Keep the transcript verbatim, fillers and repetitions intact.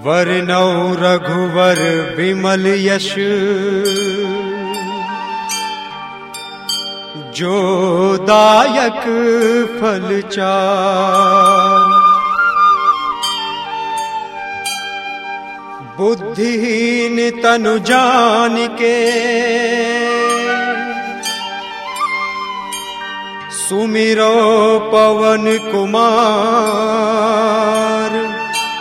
वरनौ रघुवर विमल यश, जो दायक फल चार। बुद्धिहीन तनु जानिके, सुमिरो पवन कुमार।